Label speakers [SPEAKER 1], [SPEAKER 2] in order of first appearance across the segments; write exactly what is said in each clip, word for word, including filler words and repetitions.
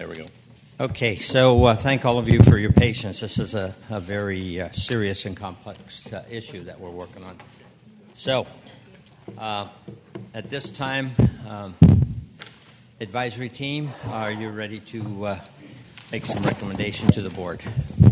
[SPEAKER 1] There we go.
[SPEAKER 2] Okay, so uh, thank all of you for your patience. This is a, a very uh, serious and complex uh, issue that we're working on. So, uh, at this time, um, advisory team, are you ready to uh, make some recommendation to the board?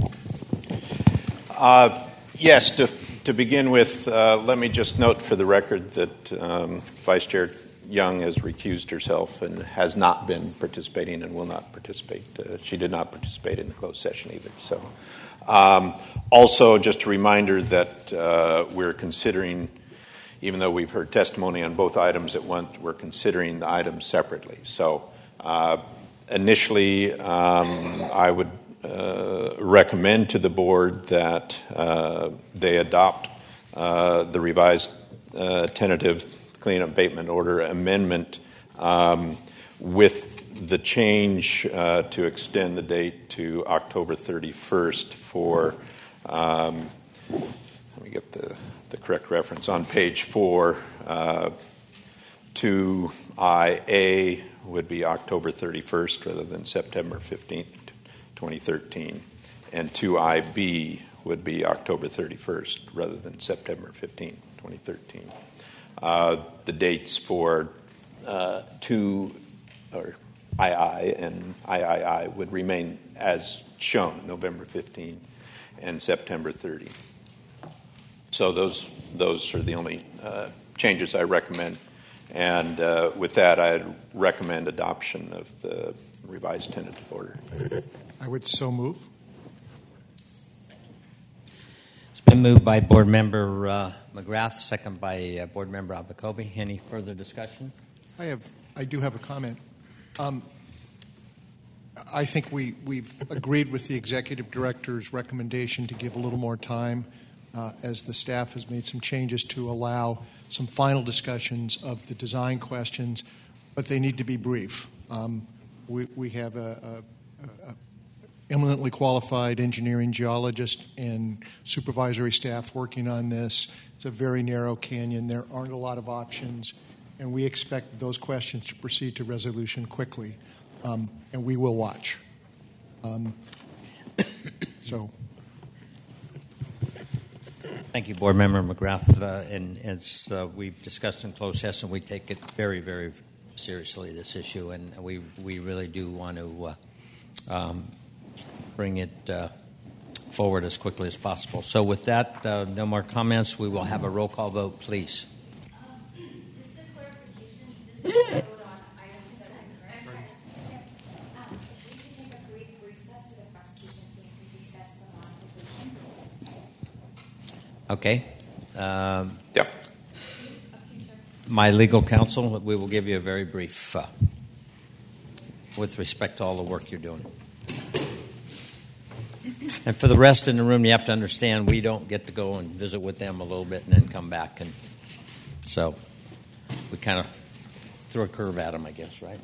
[SPEAKER 3] Uh, yes, to, to begin with, uh, let me just note for the record that um, Vice Chair Young has recused herself and has not been participating and will not participate. Uh, she did not participate in the closed session either. So, um, also, just a reminder that uh, we're considering, even though we've heard testimony on both items at once, we're considering the items separately. So, uh, initially, um, I would uh, recommend to the board that uh, they adopt uh, the revised uh, tentative clean abatement order amendment um, with the change uh, to extend the date to October thirty-first for, um, let me get the, the correct reference, on page four, uh, two I A would be October thirty-first rather than September fifteenth, twenty thirteen, and two I B would be October thirty-first rather than September fifteenth, twenty thirteen. Uh, the dates for uh, two or I I and I I I would remain as shown, November fifteenth and September thirtieth. So those those are the only uh, changes I recommend. And uh, with that, I'd recommend adoption of the revised tentative order.
[SPEAKER 4] I would so move.
[SPEAKER 2] Been moved by Board Member uh, McGrath, second by uh, Board Member Abacobi. Any further discussion?
[SPEAKER 4] I have. I do have a comment. Um, I think we, we've agreed with the Executive Director's recommendation to give a little more time uh, as the staff has made some changes to allow some final discussions of the design questions, but they need to be brief. Um, we, we have a, a, a eminently qualified engineering geologist and supervisory staff working on this. It's a very narrow canyon. There aren't a lot of options, and we expect those questions to proceed to resolution quickly, um, and we will watch. Um, so.
[SPEAKER 2] Thank you, Board Member McGrath. Uh, and as uh, we've discussed in closed session, we take it very, very seriously, this issue, and we, we really do want to uh, um, bring it uh, forward as quickly as possible. So with that, uh, no more comments. We will have a roll call vote, please.
[SPEAKER 5] Um, just a clarification, this is a vote on item seven, correct? Um, if we could take a brief recess of the prosecution team to discuss the modification.
[SPEAKER 2] Okay. Um,
[SPEAKER 3] yeah.
[SPEAKER 2] My legal counsel, we will give you a very brief uh, with respect to all the work you're doing. And for the rest in the room, you have to understand we don't get to go and visit with them a little bit and then come back. And so we kind of throw a curve at them, I guess, right?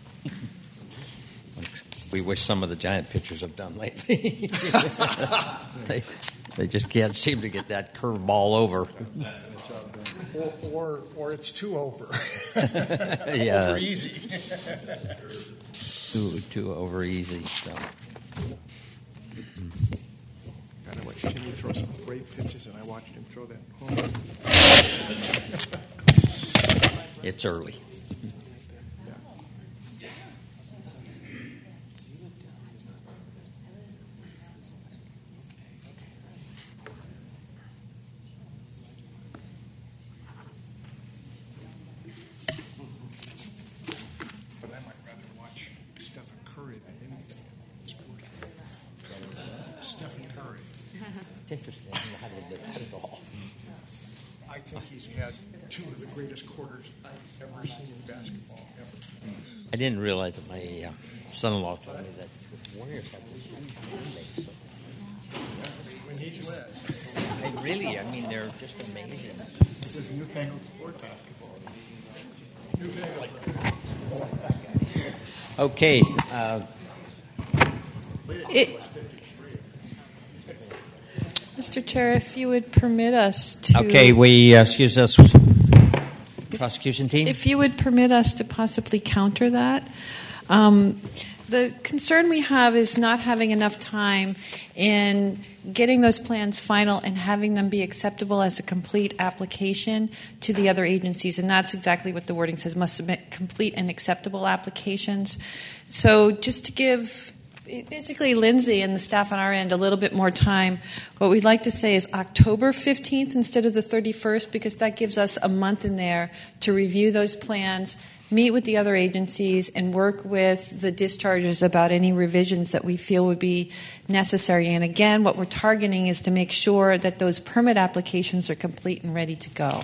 [SPEAKER 2] We wish some of the Giant pitchers have done lately. they, they just can't seem to get that curve ball over.
[SPEAKER 4] Or, or, or it's too over.
[SPEAKER 2] Yeah.
[SPEAKER 4] Over easy.
[SPEAKER 2] too, too over easy, so...
[SPEAKER 4] God, I watched Timmy throw some great pitches, and I watched him throw that home.
[SPEAKER 2] It's early.
[SPEAKER 4] But I might rather watch Stephen Curry than anything in sport. Stephen Curry.
[SPEAKER 2] It's interesting how they did it all.
[SPEAKER 4] I think he's had two of the greatest quarters I've ever seen in basketball, ever.
[SPEAKER 2] I didn't realize that my uh, son-in-law told me that the Warriors have this huge fan base.
[SPEAKER 4] When he's led.
[SPEAKER 2] I really, I mean, they're just amazing.
[SPEAKER 4] This is newfangled sport basketball. Newfangled.
[SPEAKER 2] Okay. Uh,
[SPEAKER 6] it, Mister Chair, if you would permit us to...
[SPEAKER 2] Okay, we, uh, excuse us, prosecution team?
[SPEAKER 6] If you would permit us to possibly counter that. Um, The concern we have is not having enough time in getting those plans final and having them be acceptable as a complete application to the other agencies. And that's exactly what the wording says, must submit complete and acceptable applications. So just to give basically Lindsay and the staff on our end a little bit more time, what we'd like to say is October fifteenth instead of the thirty-first, because that gives us a month in there to review those plans, meet with the other agencies, and work with the discharges about any revisions that we feel would be necessary. And again, what we're targeting is to make sure that those permit applications are complete and ready to go.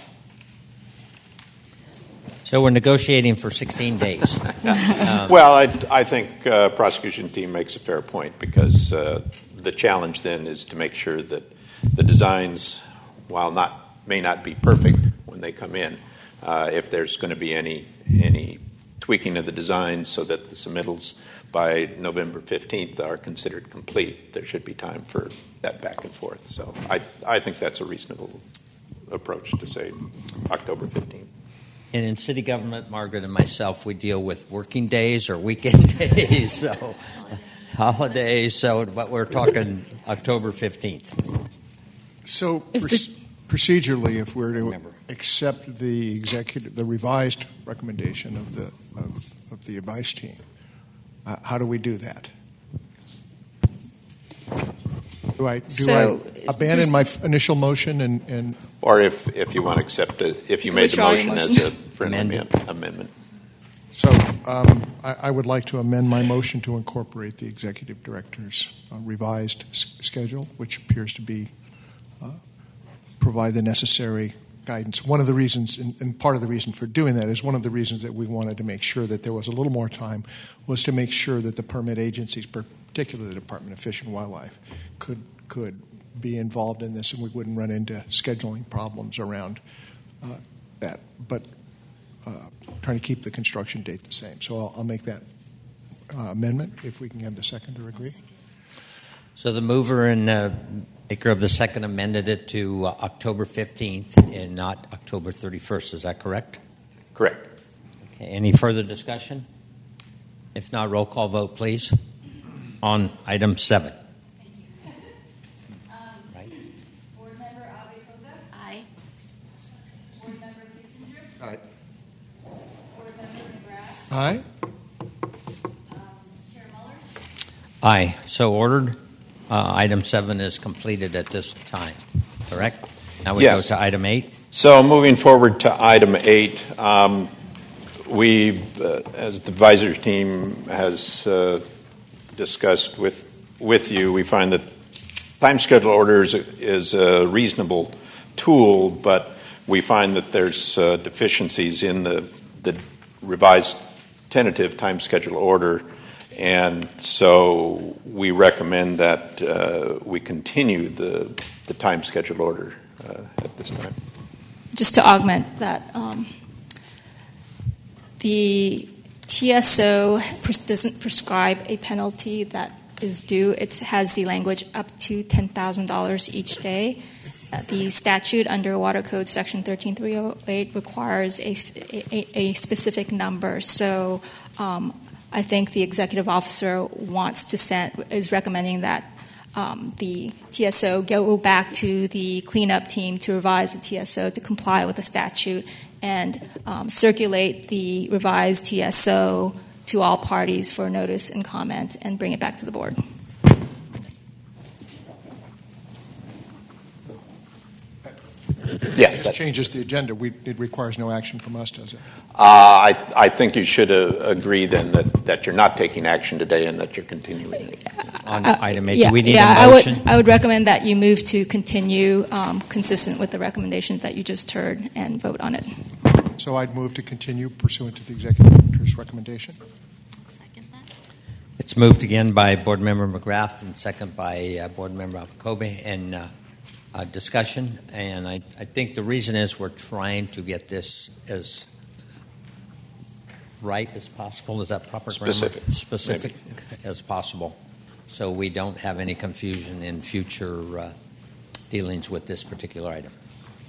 [SPEAKER 2] So we're negotiating for sixteen days. um,
[SPEAKER 3] Well, I, I think uh, prosecution team makes a fair point, because uh, the challenge then is to make sure that the designs, while not may not be perfect when they come in, uh, if there's going to be any any tweaking of the designs so that the submittals by November fifteenth are considered complete, there should be time for that back and forth. So I I think that's a reasonable approach to say October fifteenth.
[SPEAKER 2] And in city government, Margaret and myself, we deal with working days or weekend days, so holidays. So, but we're talking October fifteenth.
[SPEAKER 4] So
[SPEAKER 6] If
[SPEAKER 4] proc- procedurally, if we're to
[SPEAKER 2] Remember.
[SPEAKER 4] accept the executive, the revised recommendation of the of, of the advice team, uh, how do we do that? Do I do
[SPEAKER 6] So,
[SPEAKER 4] I abandon
[SPEAKER 6] pres-
[SPEAKER 4] my f- initial motion and, and
[SPEAKER 3] Or if, if you want to accept it, if you
[SPEAKER 6] can
[SPEAKER 3] made the
[SPEAKER 6] withdraw your
[SPEAKER 3] motion as
[SPEAKER 6] motion.
[SPEAKER 3] a friendly
[SPEAKER 2] Amend
[SPEAKER 3] amendment. amendment.
[SPEAKER 4] so um, I, I would like to amend my motion to incorporate the executive director's uh, revised s- schedule, which appears to be uh, provide the necessary guidance. One of the reasons, and, and part of the reason for doing that is one of the reasons that we wanted to make sure that there was a little more time was to make sure that the permit agencies, particularly the Department of Fish and Wildlife, could could be involved in this, and we wouldn't run into scheduling problems around uh, that. But uh, trying to keep the construction date the same. So I'll, I'll make that uh, amendment if we can have the seconder agree.
[SPEAKER 2] So the mover and uh, maker of the second amended it to uh, October fifteenth and not October thirty-first. Is that correct?
[SPEAKER 3] Correct.
[SPEAKER 2] Okay. Any further discussion? If not, roll call vote, please, on item seven.
[SPEAKER 5] Board Member Abe-Koga? Aye. Board Member Kissinger?
[SPEAKER 4] Aye.
[SPEAKER 5] Board Member McGrath?
[SPEAKER 4] Aye.
[SPEAKER 5] Um, Chair Muller?
[SPEAKER 2] Aye. So ordered. Uh, item seven is completed at this time. Correct? Now we
[SPEAKER 3] Yes.
[SPEAKER 2] go to item eight.
[SPEAKER 3] So moving forward to item eight, um, we, uh, as the advisory team has uh, discussed with with you, we find that time schedule orders is a reasonable tool, but we find that there's uh, deficiencies in the the revised tentative time schedule order, and so we recommend that uh, we continue the the time schedule order uh, at this time.
[SPEAKER 1] Just to augment that, um, the T S O pres- doesn't prescribe a penalty that is due. It has the language up to ten thousand dollars each day. Uh, the statute under Water Code Section thirteen three oh eight requires a, a, a specific number. So um, I think the executive officer wants to send, is recommending that Um, the T S O go back to the cleanup team to revise the T S O to comply with the statute and um, circulate the revised T S O to all parties for notice and comment and bring it back to the board.
[SPEAKER 3] Yeah,
[SPEAKER 4] It
[SPEAKER 3] that,
[SPEAKER 4] changes the agenda. We, it requires no action from us, does it?
[SPEAKER 3] uh, I, I think you should uh, agree then that, that you're not taking action today and that you're continuing it.
[SPEAKER 2] On
[SPEAKER 1] Uh,
[SPEAKER 2] item eight,
[SPEAKER 1] yeah,
[SPEAKER 2] do we need
[SPEAKER 1] yeah,
[SPEAKER 2] a motion?
[SPEAKER 1] I would, I would recommend that you move to continue um, consistent with the recommendations that you just heard and vote on it.
[SPEAKER 4] So I'd move to continue pursuant to the executive director's recommendation.
[SPEAKER 5] Second that.
[SPEAKER 2] It's moved again by Board Member McGrath and second by uh, Board Member Abe-Koga, and uh, uh, discussion. And I, I think the reason is we're trying to get this as right as possible. Is that proper grammar?
[SPEAKER 3] Specific.
[SPEAKER 2] Specific as possible, so we don't have any confusion in future uh, dealings with this particular item.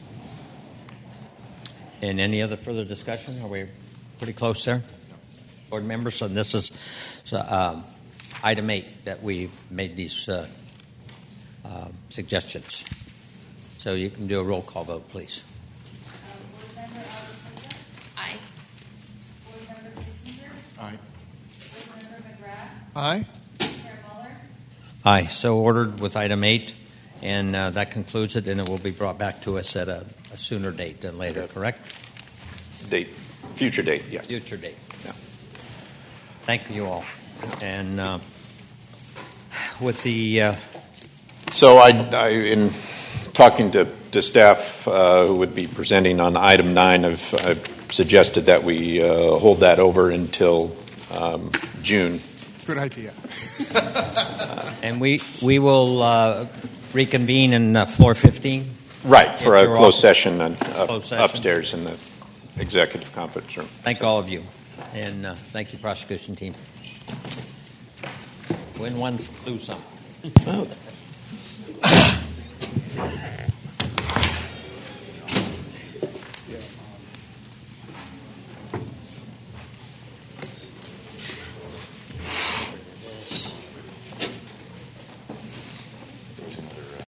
[SPEAKER 2] And any other further discussion? Are we pretty close there? board members. And this is so, um, item eight that we've made these uh, uh, suggestions. So you can do a roll call vote, please.
[SPEAKER 5] Board Member Alvarado?
[SPEAKER 6] Aye.
[SPEAKER 5] Board Member Kissinger?
[SPEAKER 4] Aye.
[SPEAKER 5] Board Member McGrath?
[SPEAKER 4] Aye.
[SPEAKER 5] Chair Muller?
[SPEAKER 2] Aye. So ordered with item eight, and uh, that concludes it, and it will be brought back to us at a, a sooner date than later, correct?
[SPEAKER 3] Date, future date, yes.
[SPEAKER 2] Future date.
[SPEAKER 3] Yeah.
[SPEAKER 2] Thank you all. And uh, with the... Uh,
[SPEAKER 3] So I, I, in talking to, to staff uh, who would be presenting on item nine, I've, I've suggested that we uh, hold that over until um, June.
[SPEAKER 4] Good idea.
[SPEAKER 2] and we, we will uh, reconvene in uh, floor fifteen?
[SPEAKER 3] Right, for
[SPEAKER 2] At
[SPEAKER 3] a
[SPEAKER 2] your
[SPEAKER 3] closed
[SPEAKER 2] office.
[SPEAKER 3] session and up,
[SPEAKER 2] Closed session.
[SPEAKER 3] upstairs in the executive conference room.
[SPEAKER 2] Thank all of you. And uh, thank you, prosecution team. Win one, lose some.
[SPEAKER 3] Oh,